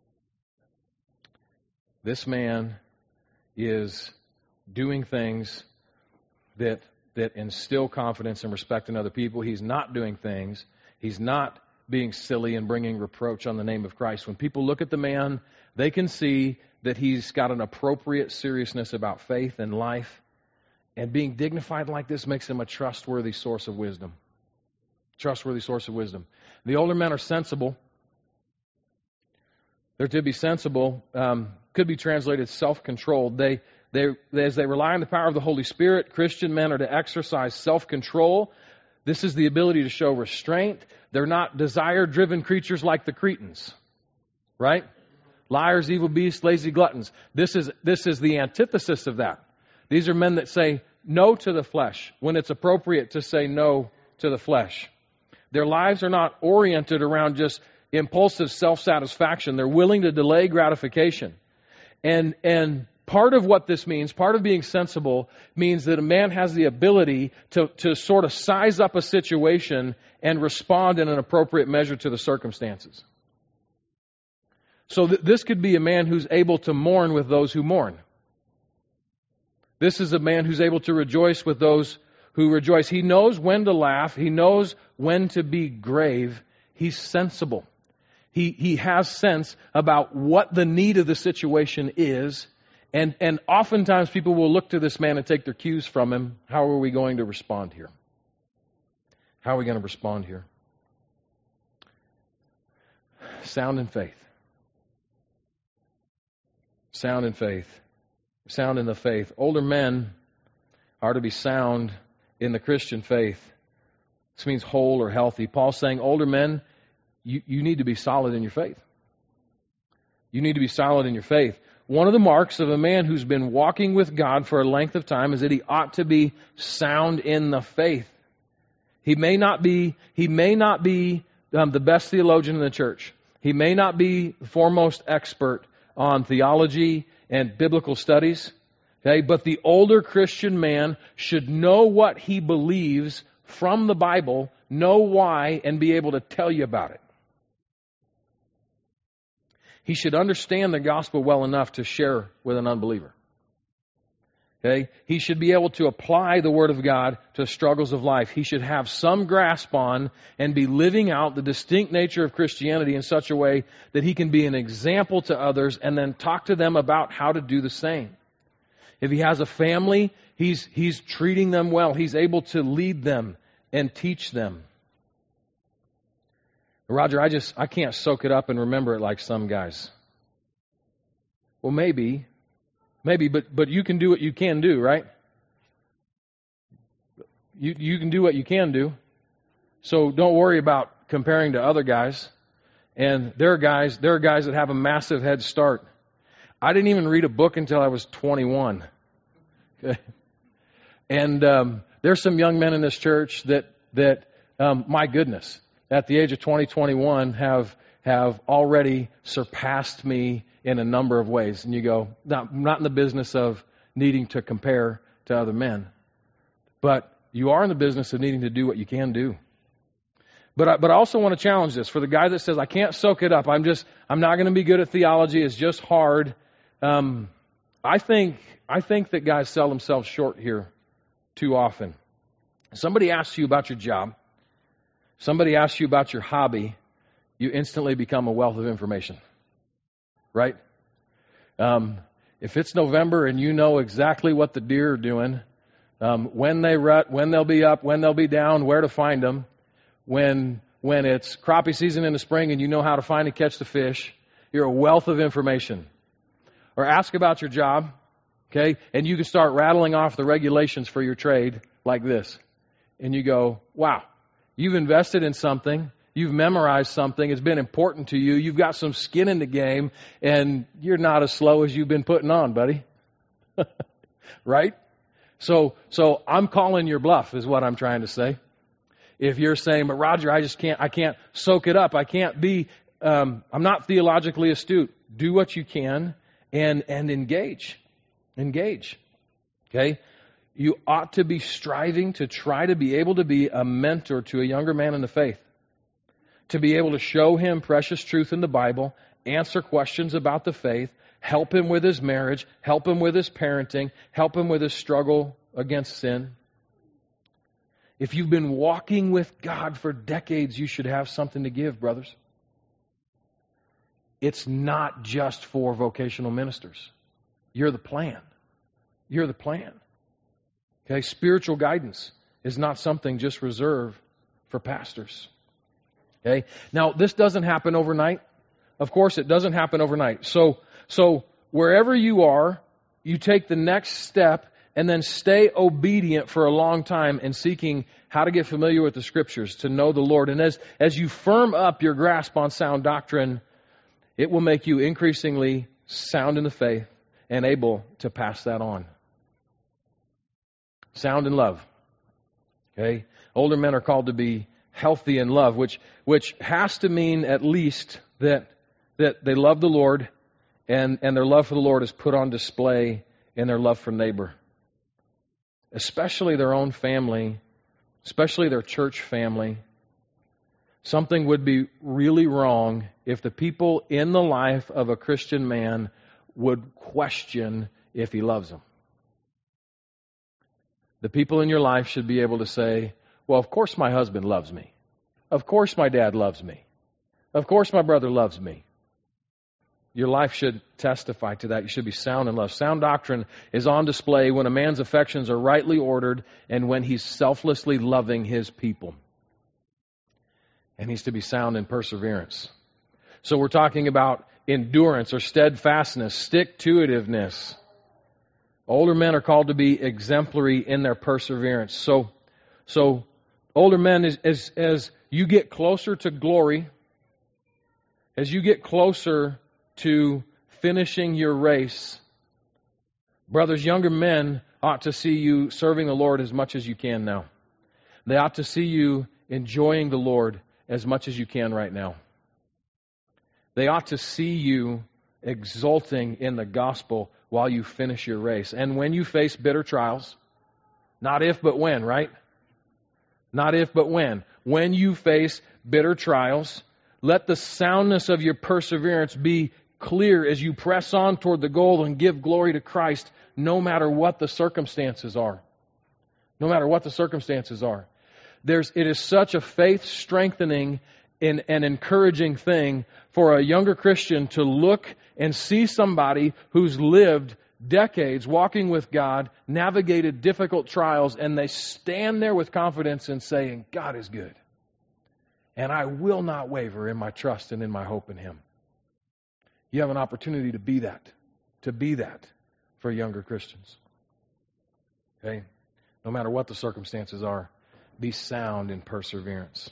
This man is doing things that that instill confidence and respect in other people. He's not doing things. He's not being silly and bringing reproach on the name of Christ. When people look at the man, they can see that he's got an appropriate seriousness about faith and life. And being dignified like this makes him a trustworthy source of wisdom. Trustworthy source of wisdom. The older men are sensible. They're to be sensible. Um, could be translated self-controlled. They, they, as they rely on the power of the Holy Spirit, Christian men are to exercise self-control. This is the ability to show restraint. They're not desire-driven creatures like the Cretans, right? Liars, evil beasts, lazy gluttons. This is this is the antithesis of that. These are men that say no to the flesh when it's appropriate to say no to the flesh. Their lives are not oriented around just impulsive self-satisfaction. They're willing to delay gratification. And and part of what this means, part of being sensible, means that a man has the ability to, to sort of size up a situation and respond in an appropriate measure to the circumstances. So th- this could be a man who's able to mourn with those who mourn. This is a man who's able to rejoice with those who rejoice. He knows when to laugh. He knows when to be grave. He's sensible. He, he has sense about what the need of the situation is. And, and oftentimes people will look to this man and take their cues from him. How are we going to respond here? How are we going to respond here? Sound in faith. Sound in faith. Sound in the faith. Older men are to be sound in the Christian faith. This means whole or healthy. Paul's saying, older men, you, you need to be solid in your faith. You need to be solid in your faith. One of the marks of a man who's been walking with God for a length of time is that he ought to be sound in the faith. He may not be, he may not be um, the best theologian in the church. He may not be the foremost expert on theology and biblical studies. Okay, but the older Christian man should know what he believes from the Bible, know why, and be able to tell you about it. He should understand the gospel well enough to share with an unbeliever. Okay? He should be able to apply the Word of God to the struggles of life. He should have some grasp on and be living out the distinct nature of Christianity in such a way that he can be an example to others and then talk to them about how to do the same. If he has a family, he's, he's treating them well. He's able to lead them and teach them. Roger, I just, I can't soak it up and remember it like some guys. Well, maybe, maybe, but, but you can do what you can do, right? You, you can do what you can do. So don't worry about comparing to other guys. And there are guys, there are guys that have a massive head start. I didn't even read a book until I was twenty-one. Okay. And um, there's some young men in this church that that um, my goodness, at the age of twenty, twenty-one, have have already surpassed me in a number of ways. And you go, not, I'm not in the business of needing to compare to other men, but you are in the business of needing to do what you can do. But I, but I also want to challenge this for the guy that says, I can't soak it up. I'm just, I'm not going to be good at theology. It's just hard. Um, I think, I think that guys sell themselves short here too often. Somebody asks you about your job. Somebody asks you about your hobby. You instantly become a wealth of information. Right? Um, if it's November and you know exactly what the deer are doing, um, when they rut, when they'll be up, when they'll be down, where to find them, When when it's crappie season in the spring and you know how to find and catch the fish, you're a wealth of information. Or ask about your job, okay, and you can start rattling off the regulations for your trade like this. And you go, wow, you've invested in something, you've memorized something, it's been important to you, you've got some skin in the game, and you're not as slow as you've been putting on, buddy. Right? So, so I'm calling your bluff is what I'm trying to say. If you're saying, but Roger, I just can't, I can't soak it up. I can't be, um, I'm not theologically astute. Do what you can and, and engage. Engage. Okay? You ought to be striving to try to be able to be a mentor to a younger man in the faith. To be able to show him precious truth in the Bible, answer questions about the faith, help him with his marriage, help him with his parenting, help him with his struggle against sin. If you've been walking with God for decades, you should have something to give, brothers. It's not just for vocational ministers. You're the plan. You're the plan. Okay, spiritual guidance is not something just reserved for pastors. Okay, now this doesn't happen overnight. Of course, it doesn't happen overnight. So, so wherever you are, you take the next step and then stay obedient for a long time in seeking how to get familiar with the Scriptures, to know the Lord. And as, as you firm up your grasp on sound doctrine, it will make you increasingly sound in the faith and able to pass that on. Sound in love. Okay? Older men are called to be healthy in love, which which has to mean at least that that they love the Lord and, and their love for the Lord is put on display in their love for neighbor. Especially their own family, especially their church family. Something would be really wrong if the people in the life of a Christian man would question if he loves them. The people in your life should be able to say, well, of course my husband loves me. Of course my dad loves me. Of course my brother loves me. Your life should testify to that. You should be sound in love. Sound doctrine is on display when a man's affections are rightly ordered and when he's selflessly loving his people. And he's to be sound in perseverance. So we're talking about endurance or steadfastness, stick-to-itiveness. Older men are called to be exemplary in their perseverance. So, so older men, as, as, as you get closer to glory, as you get closer to finishing your race, brothers, younger men ought to see you serving the Lord as much as you can now. They ought to see you enjoying the Lord as much as you can right now. They ought to see you exulting in the gospel while you finish your race. And when you face bitter trials, not if but when, right? Not if but when. When you face bitter trials, let the soundness of your perseverance be clear as you press on toward the goal and give glory to Christ no matter what the circumstances are. No matter what the circumstances are. There's, it is such a faith-strengthening and, and encouraging thing for a younger Christian to look and see somebody who's lived decades walking with God, navigated difficult trials, and they stand there with confidence and saying, God is good. And I will not waver in my trust and in my hope in Him. You have an opportunity to be that, to be that for younger Christians. Okay? no matter what the circumstances are. Be sound in perseverance.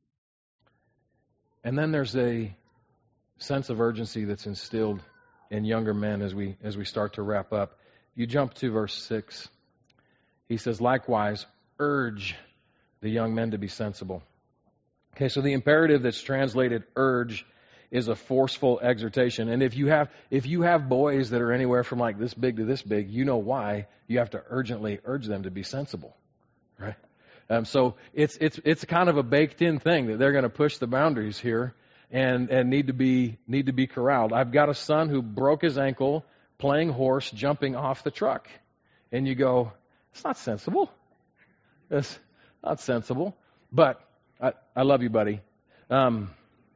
And then there's a sense of urgency that's instilled in younger men as we as we start to wrap up. You jump to verse six. He says, likewise, urge the young men to be sensible. Okay, so the imperative that's translated urge is a forceful exhortation. And if you have if you have boys that are anywhere from like this big to this big, you know why you have to urgently urge them to be sensible, right? Um, so it's it's it's kind of a baked in thing that they're going to push the boundaries here and and need to be need to be corralled. I've got a son who broke his ankle playing horse, jumping off the truck, and you go, it's not sensible. It's not sensible. But I, I love you, buddy. Um,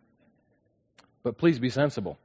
but please be sensible.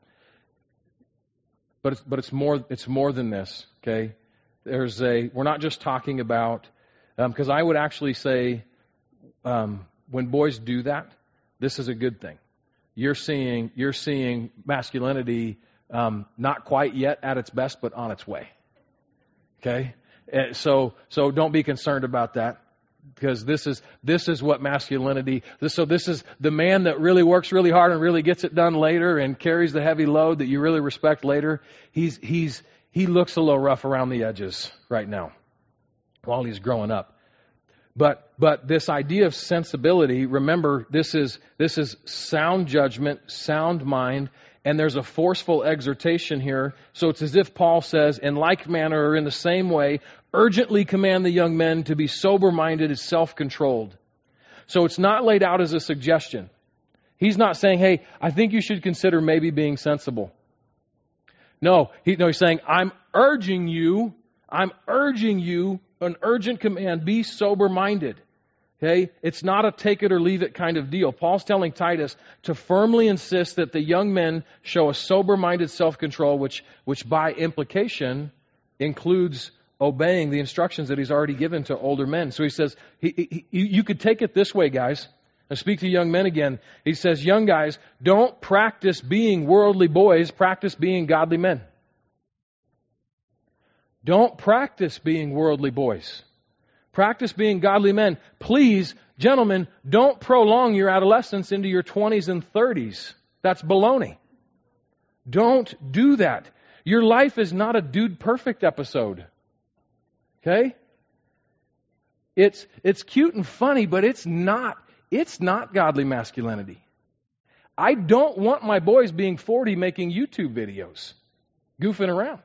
But it's, but it's more it's more than this. Okay, there's a we're not just talking about because um, I would actually say um, when boys do that, this is a good thing. You're seeing you're seeing masculinity um, not quite yet at its best, but on its way. Okay, uh, so so don't be concerned about that. Because this is this is what masculinity. This, so this is the man that really works really hard and really gets it done later and carries the heavy load that you really respect later. He's he's he looks a little rough around the edges right now, while he's growing up. But but this idea of sensibility. Remember, this is this is sound judgment, sound mind, and there's a forceful exhortation here. So it's as if Paul says, in like manner or in the same way, urgently command the young men to be sober-minded and self-controlled. So it's not laid out as a suggestion. He's not saying, hey, I think you should consider maybe being sensible. No, he, no, he's saying, I'm urging you, I'm urging you, an urgent command, be sober-minded. Okay? It's not a take it or leave it kind of deal. Paul's telling Titus to firmly insist that the young men show a sober-minded self-control, which, which by implication includes obeying the instructions that he's already given to older men. So he says, he, he, you could take it this way, guys. I speak to young men again. He says, young guys, don't practice being worldly boys, practice being godly men. Don't practice being worldly boys. Practice being godly men. Please, gentlemen, don't prolong your adolescence into your twenties and thirties. That's baloney. Don't do that. Your life is not a dude perfect episode. Okay? It's it's cute and funny, but it's not it's not godly masculinity. I don't want my boys being forty making YouTube videos, goofing around.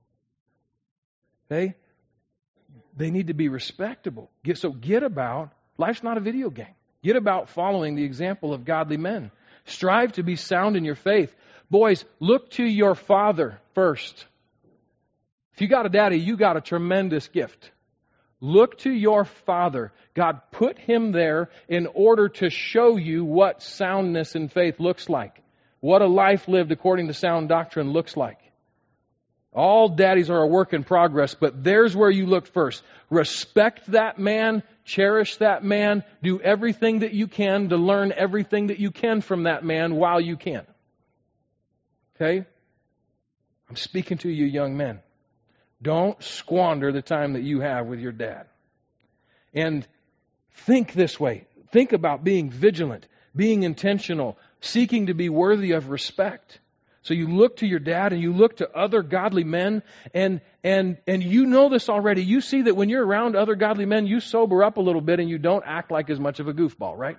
Okay? They need to be respectable. Get, so get about, life's not a video game. Get about following the example of godly men. Strive to be sound in your faith. Boys, look to your father first. If you got a daddy, you got a tremendous gift. Look to your father. God put him there in order to show you what soundness in faith looks like. What a life lived according to sound doctrine looks like. All daddies are a work in progress, but there's where you look first. Respect that man, cherish that man, do everything that you can to learn everything that you can from that man while you can. Okay? I'm speaking to you young men. Don't squander the time that you have with your dad. And think this way. Think about being vigilant, being intentional, seeking to be worthy of respect. So you look to your dad and you look to other godly men and and and you know this already. You see that when you're around other godly men, you sober up a little bit and you don't act like as much of a goofball, right?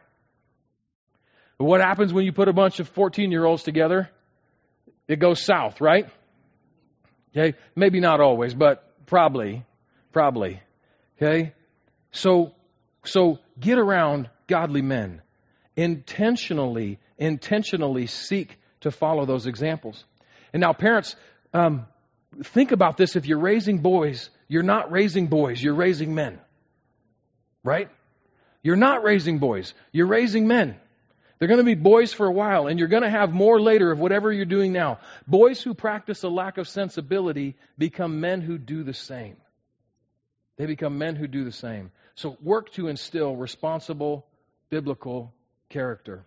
But what happens when you put a bunch of fourteen-year-olds together? It goes south, right? Okay? Maybe not always, but probably. Probably. Okay? So so get around godly men. Intentionally, intentionally seek to follow those examples. And now parents, um, think about this. If you're raising boys, you're not raising boys, you're raising men. Right? You're not raising boys, you're raising men. They're going to be boys for a while, and you're going to have more later of whatever you're doing now. Boys who practice a lack of sensibility become men who do the same. They become men who do the same. So work to instill responsible, biblical character.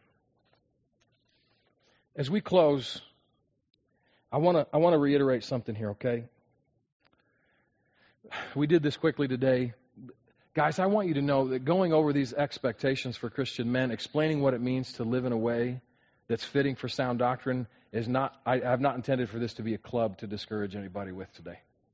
As we close, I want to I want to reiterate something here, okay? We did this quickly today. Guys, I want you to know that going over these expectations for Christian men, explaining what it means to live in a way that's fitting for sound doctrine, is not, I have not intended for this to be a club to discourage anybody with today.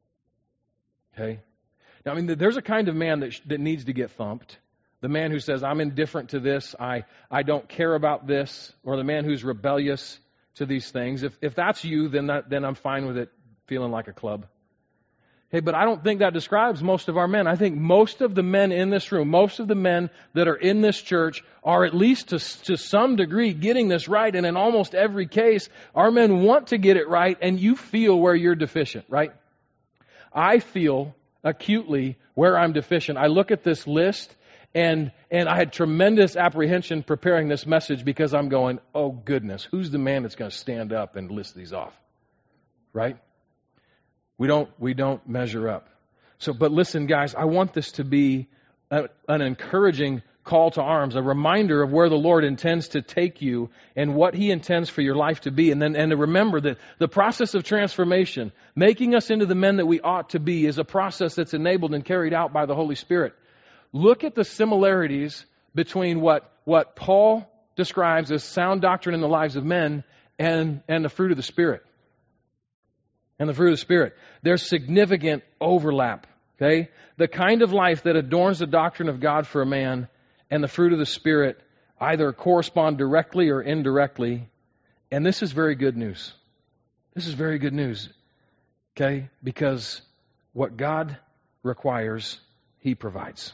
Okay? Now, I mean, there's a kind of man that, sh- that needs to get thumped. The man who says, I'm indifferent to this, I, I don't care about this, or the man who's rebellious to these things. If if that's you, then that, then I'm fine with it feeling like a club. Hey, but I don't think that describes most of our men. I think most of the men in this room, most of the men that are in this church are at least to, to some degree getting this right. And in almost every case, our men want to get it right, and you feel where you're deficient, right? I feel acutely where I'm deficient. I look at this list, and and I had tremendous apprehension preparing this message because I'm going, oh goodness, who's the man that's going to stand up and list these off? Right? We don't we don't measure up. So, but listen, guys, I want this to be a, an encouraging call to arms, a reminder of where the Lord intends to take you and what He intends for your life to be. And then and to remember that the process of transformation, making us into the men that we ought to be, is a process that's enabled and carried out by the Holy Spirit. Look at the similarities between what, what Paul describes as sound doctrine in the lives of men and, and the fruit of the Spirit. And the fruit of the Spirit. There's significant overlap. Okay? The kind of life that adorns the doctrine of God for a man and the fruit of the Spirit either correspond directly or indirectly. And this is very good news. This is very good news. Okay? Because what God requires, He provides.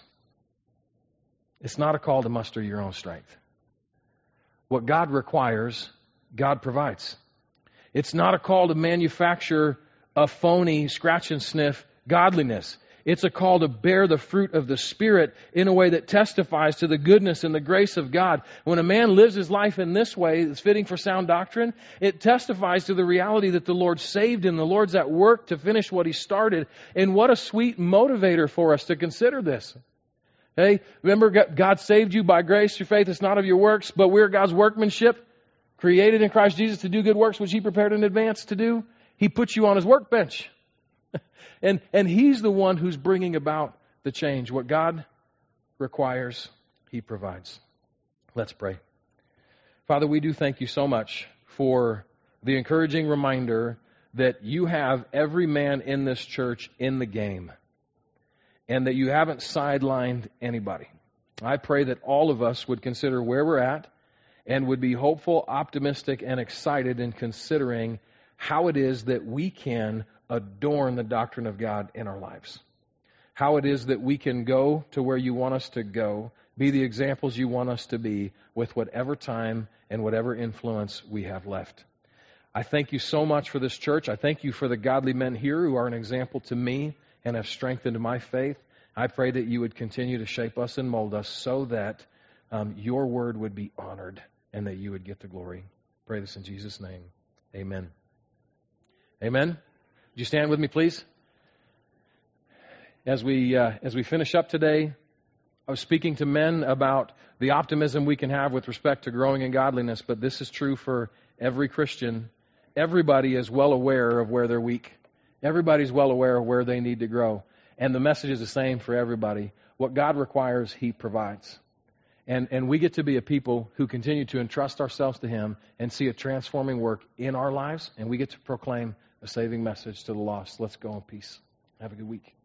It's not a call to muster your own strength. What God requires, God provides. It's not a call to manufacture a phony, scratch and sniff godliness. It's a call to bear the fruit of the Spirit in a way that testifies to the goodness and the grace of God. When a man lives his life in this way that's fitting for sound doctrine, it testifies to the reality that the Lord saved him. The Lord's at work to finish what He started. And what a sweet motivator for us to consider this. Hey, remember, God saved you by grace through faith. It's not of your works, but we're God's workmanship, created in Christ Jesus to do good works which He prepared in advance to do. He put you on His workbench. and, and He's the one who's bringing about the change. What God requires, He provides. Let's pray. Father, we do thank You so much for the encouraging reminder that You have every man in this church in the game, and that You haven't sidelined anybody. I pray that all of us would consider where we're at and would be hopeful, optimistic, and excited in considering how it is that we can adorn the doctrine of God in our lives. How it is that we can go to where You want us to go, be the examples You want us to be, with whatever time and whatever influence we have left. I thank You so much for this church. I thank You for the godly men here who are an example to me and have strengthened my faith. I pray that You would continue to shape us and mold us so that um, Your word would be honored and that You would get the glory. Pray this in Jesus' name. Amen. Amen. Would you stand with me, please? As we uh, as we finish up today, I was speaking to men about the optimism we can have with respect to growing in godliness, but this is true for every Christian. Everybody is well aware of where they're weak. Everybody's well aware of where they need to grow. And the message is the same for everybody. What God requires, He provides. And and we get to be a people who continue to entrust ourselves to Him and see a transforming work in our lives. And we get to proclaim a saving message to the lost. Let's go in peace. Have a good week.